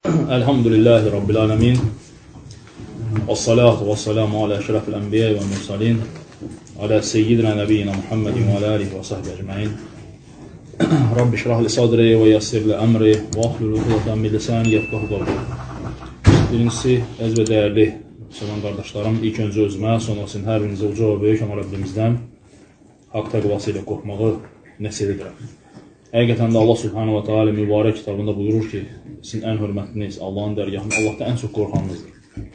Elhamdülillahi Rabbil alemin. Vessalatu vesselamu ala eşrefil enbiya ve mursalin. Ala seyyidina nebiyyina Muhammedin ve ala alihi ve sahbihi ecmain. Rabbi şrah li sadri ve yassir li emri ve ahlul uqdatan min lisani yefqahu qawli. Birincisi, əziz və dəyərli müsəlman qardaşlarım, ilk öncə özümə, sonrasını hər birinizə uca və böyük amma Rabbimizdən haqq təqvası ilə qorxmağı nəsib edirəm. Həqiqətən də Allah Subhanahu wa Ta'ala mübarək kitabında buyurur ki, sizin ən hörmətliniz Allahın dərgahında, Allahda ən çox qorxanınızdır.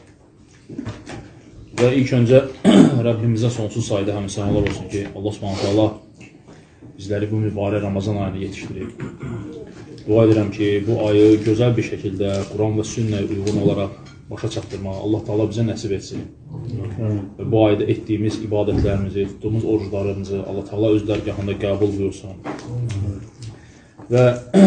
Və ilk öncə Rəbbimizə sonsuz sayda həmsənalar olsun ki, Allah Subhanahu wa Ta'ala bizləri bu mübarək Ramazan ayını yetişdirib. Dua edirəm ki, bu ayı gözəl bir şəkildə Quran və sünnəyə uyğun olaraq başa çatdırmağı Allah Ta'ala bizə nəsib etsin. Və bu ayda etdiyimiz ibadətlərimizi, tutduğumuz oruclarımızı Allah Ta'ala öz dərgahında qəbul buyursun. Və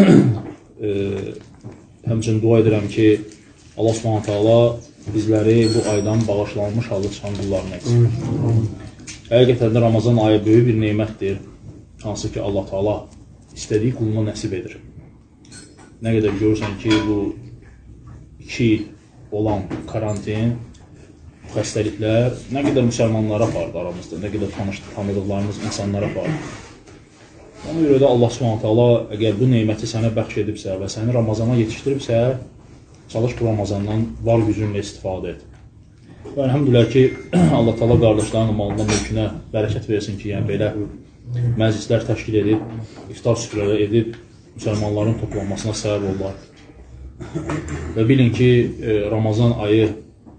həmçinin dua edirəm ki, Allah Subhanahu Ta'ala bizləri bu aydan bağışlanmış halda çıxan qullarına etsin. Həqiqətən də Ramazan ayı böyük bir nemətdir, hansı ki Allah Ta'ala istədiyi quluna nəsib edir. Nə qədər görürsən ki, bu 2 il olan karantin, xəstəliklər nə qədər müsəlmanlara apardı aramızda, nə qədər tanıdıqlarımız insanlara apardı. Ona görə də Allah Subhanahu Ta'ala əgər bu neməti sənə bəxş edibsə və səni Ramazana yetişdiribsə, çalış bu Ramazandan var gücünlə istifadə et. Və əlhamdülillah ki, Allah Ta'ala qardaşlarının malına, mülkünə bərəkət versin ki, yəni belə məclislər təşkil edib, iftar süfrələri edib, müsəlmanların toplanmasına səbəb olurlar. Və bilin ki, Ramazan ayı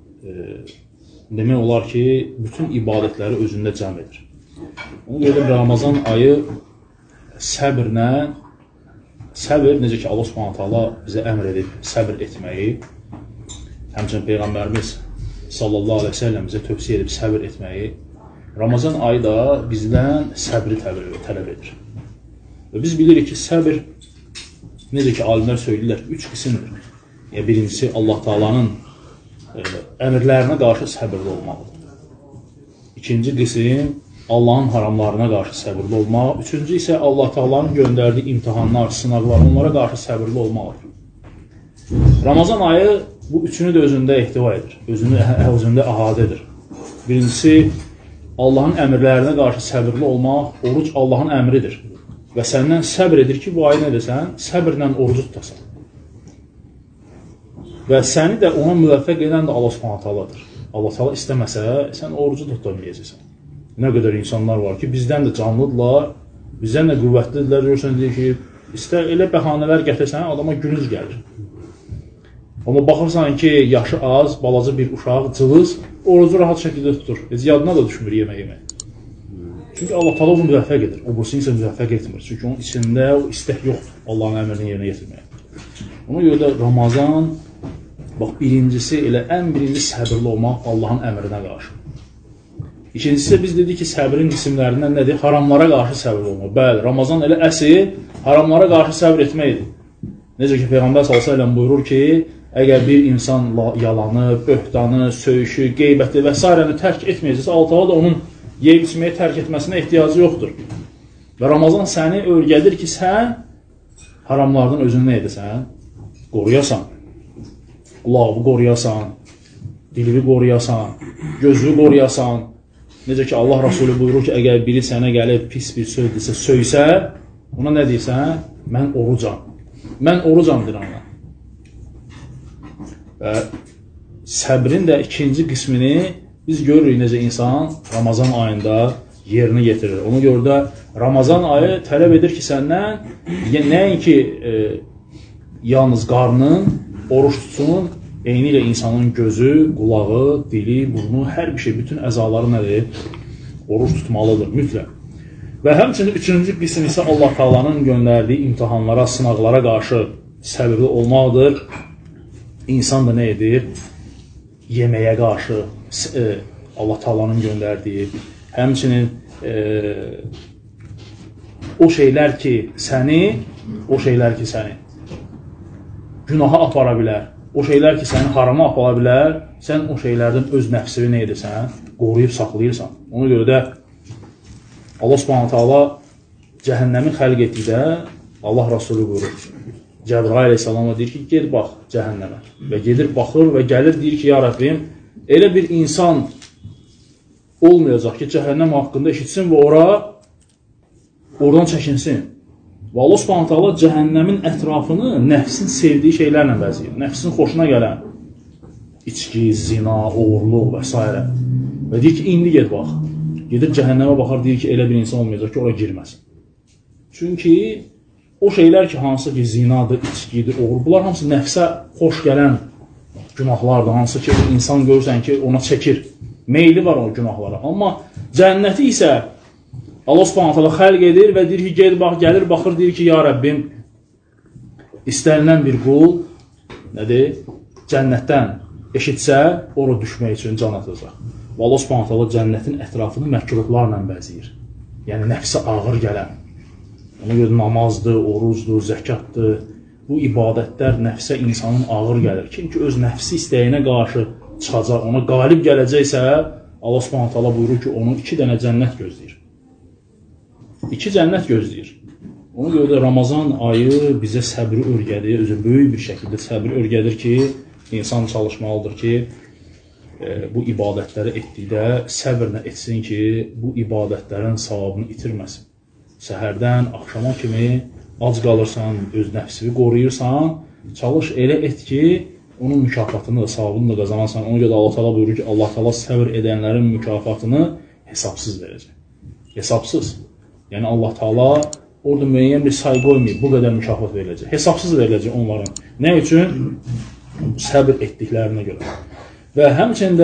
demək olar ki, bütün ibadətləri özündə cəm edir. Ona görə də Ramazan ayı səbirlə, səbir necə ki Allah Subhanahu Ta'ala bizə əmr edib səbir etməyi, həmçinin Peyğəmbərimiz sallallahu aleyhi ve sellem bizə tövsiyə edib səbir etməyi, Ramazan ayı da bizdən səbri tələb edir. Və biz bilirik ki, səbir necə ki alimlər söyləyirlər, 3 qismdir. Yəni, birincisi Allah Ta'alanın əmrlərinə qarşı səbirli olmalıdır. İkinci qism Allahın haramlarına qarşı səbirli olmaq. Üçüncü isə Allah Ta'alanın göndərdiyi imtihanlar, sınaqlar, onlara qarşı səbirli olmalıdır. Ramazan ayı bu üçünü də özündə ehtiva edir, özündə əhadə edir. Birincisi, Allahın əmrlərinə qarşı səbirli olmaq, oruc Allahın əmridir. Və səndən səbr edir ki, bu ayı nə desən, səbirlə orucu tutasan. Və səni də ona müvəffəq edən də Allah Subhanahu Ta'aladır. Allah Ta'ala istəməsə, sən orucu tutamayacaqsan. Nə qədər insanlar var ki, bizdən də canlıdırlar, bizdən də qüvvətlidirlər, görürsən, deyir ki, istər elə bəhanələr gətirsən, adama gülünc gəlir. Amma baxırsan ki, yaşı az, balaca bir uşaq, cılız, orucu rahat şəkildə tutur. Yadına da düşmür yemək. Çünki Allah Ta'ala onu müvəffəq edir, o bursunu isə müvəffəq etmir. Çünki onun içində o istək yoxdur, Allahın əmrini yerinə yetirməyə. Ona görə də Ramazan, bax, birincisi elə ən birinci səbirli olmaq Allahın əmrinə qarşı. İkincisi biz dedik ki, səbrin qismlərindən nədir? Haramlara qarşı səbir olmaq. Bəli, Ramazan elə əsl haramlara qarşı səbir etməkdir. Necə ki, Peyğəmbər s.ə.v buyurur ki, əgər bir insan yalanı, böhtanı, söyüşü, qeybəti və s. tərk etməyəcəksə, Allah da onun yeyib içməyə tərk etməsinə ehtiyacı yoxdur. Və Ramazan səni öyrədir ki, sən haramlardan özünü nə edəsən? Qoruyasan. Qulağı qoruyasan, dilini qoruyasan, gözünü qoruyasan. Necə ki, Allah Rasulü buyurur ki, əgər biri sənə gəlib pis bir söz desə, söysə, ona nə deyirsən? Mən orucam. Mən orucam deyir ona. Və səbrin də ikinci qismini biz görürük necə insan Ramazan ayında yerinə yetirir. Ona görə də Ramazan ayı tələb edir ki, səndən nəinki yalnız qarnın, oruç tutsun, eyni ilə insanın gözü, qulağı, dili, burnu, hər bir şey, bütün əzaları nədir? Oruç tutmalıdır, mütləq. Və həmçinin üçüncü qism isə Allah Ta'alanın göndərdiyi imtihanlara, sınaqlara qarşı səbirli olmaqdır. İnsan da nə edir? Yeməyə qarşı Allah Ta'alanın göndərdiyi, həmçinin o şeylər ki səni günaha apara bilər, o şeylər ki səni harama apara bilər, sən o şeylərdən öz nəfsini nə edirsən? Qoruyub saxlayırsan. Ona görə də Allah Subhanahu Ta'ala cəhənnəmi xəlq etdikdə Allah Rasulü buyurur. Cəbrail əleyhissalama deyir ki, ged bax cəhənnəmə. Və gedir, baxır və gəlir, deyir ki, ya Rəbbim, elə bir insan olmayacaq ki, cəhənnəm haqqında eşitsin və oradan çəkinsin. Və Allah Subhanahu taala cəhənnəmin ətrafını nəfsin sevdiyi şeylərlə bəzəyir. Nəfsin xoşuna gələn içki, zina, oğurluq və s. Və deyir ki, indi ged bax. Gedir cəhənnəmə baxar, deyir ki, elə bir insan olmayacaq ki, ora girməsin. Çünki o şeylər ki, hansı ki, zinadır, içkidir, oğurluq, bunlar hamısı nəfsə xoş gələn günahlardır. Hansı ki, insan görürsən ki, ona çəkir. Meyli var o günahlara. Amma cənnəti isə Allah Subhanahu taala xəlq edir və deyir ki, ged bax, gəlir, baxır, deyir ki, ya Rəbbim, istənilən bir qul, nədir? Cənnətdən eşitsə, ora düşmək üçün can atacaq. Və Allah Subhanahu taala cənnətin ətrafını məkruhlarla bəzəyir. Yəni, nəfsə ağır gələn. Ona görə namazdır, orucdur, zəkatdır. Bu ibadətlər nəfsə insanın ağır gəlir. Kim ki, öz nəfsi istəyinə qarşı çıxacaq, ona qalib gələcəksə, Allah Subhanahu taala buyurur ki, onun 2 dənə cənnət gözləyir. 2 cənnət gözləyir. Ona görə də Ramazan ayı bizə səbri öyrədir, özü böyük bir şəkildə səbri öyrədir ki, insan çalışmalıdır ki, bu ibadətləri etdikdə səbirlə etsin ki, bu ibadətlərin savabını itirməsin. Səhərdən, axşama kimi ac qalırsan, öz nəfsini qoruyursan, çalış elə et ki, onun mükafatını da, savabını da qazanarsan. Ona görə Allah Teala buyurur ki, Allah Teala səbir edənlərin mükafatını hesabsız verəcək. Hesabsız. Yəni Allah Teala orada müəyyən bir say qoymayıb, bu qədər mükafat veriləcək. Hesabsız veriləcək onların. Nə üçün? Səbir etdiklərinə görə. Və həmçində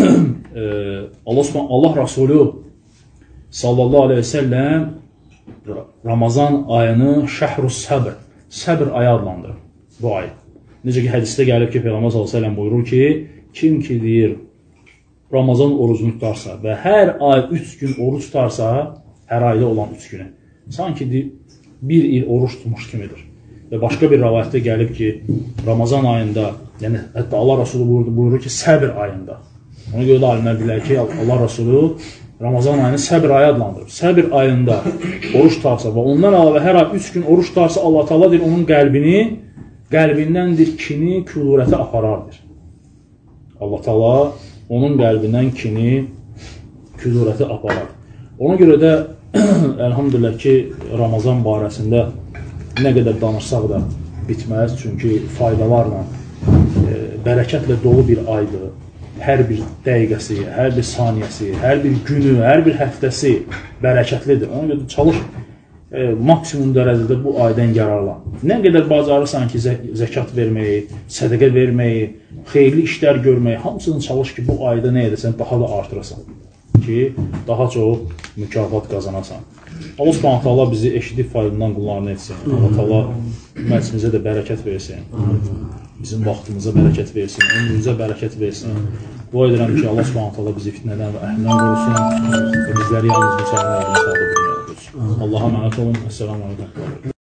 Allah Rasulü sallallahu aleyhi ve sellem Ramazan ayını şəhrus səbr, səbr ayı adlandırır bu ay. Necə ki, hədisdə gəlib ki, Peyğəmbər sallallahu aleyhi ve sellem buyurur ki, kim ki deyir, Ramazan orucunu tutarsa və hər ay 3 gün oruç tutarsa, hər ayda olan 3 günü, sanki bir il oruç tutmuş kimidir. Və başqa bir rəvayətdə gəlib ki, Ramazan ayında, yəni hətta Allah Rasulü buyurur ki, səbr ayında. Ona görə də alimlər bilər ki, Allah Rasulü Ramazan ayını səbr ayı adlandırır. Səbr ayında oruç tutarsa və ondan əlavə hər ay 3 gün oruç tutarsa, Allah Teala deyir, onun qəlbindəndir kini, küdurəti aparardır. Allah Teala onun qəlbindən kini, küdurəti aparar. Ona görə də elhamdülillah ki, Ramazan barəsində nə qədər danışsaq da bitməz, çünki faydalarla, bərəkətlə dolu bir aydır. Hər bir dəqiqəsi, hər bir saniyəsi, hər bir günü, hər bir həftəsi bərəkətlidir. Ona görə çalış, maksimum dərəcədə bu aydan yararlan. Nə qədər bacarırsan ki, zəkat verməyi, sədəqə verməyi, xeyirli işlər görməyi, hamısını çalış ki, bu ayda nə edəsən, daha da artırasan ki, daha çox mükafat qazanasan. Allah Subhanahu taala bizi eşidib faydadan qullarını etsin. Allah Teala məclisimizə də bərəkət versin. Bizim vaxtımıza bərəkət versin, ömrümüzə bərəkət versin. Dua edirəm ki, Allah Subhanahu taala bizi fitnədən və əhlindən qorusun və bizləri yalnız müsəlmanlardan sağda durmayalım. Allah'a əmanət olun. Esselamu aleykum.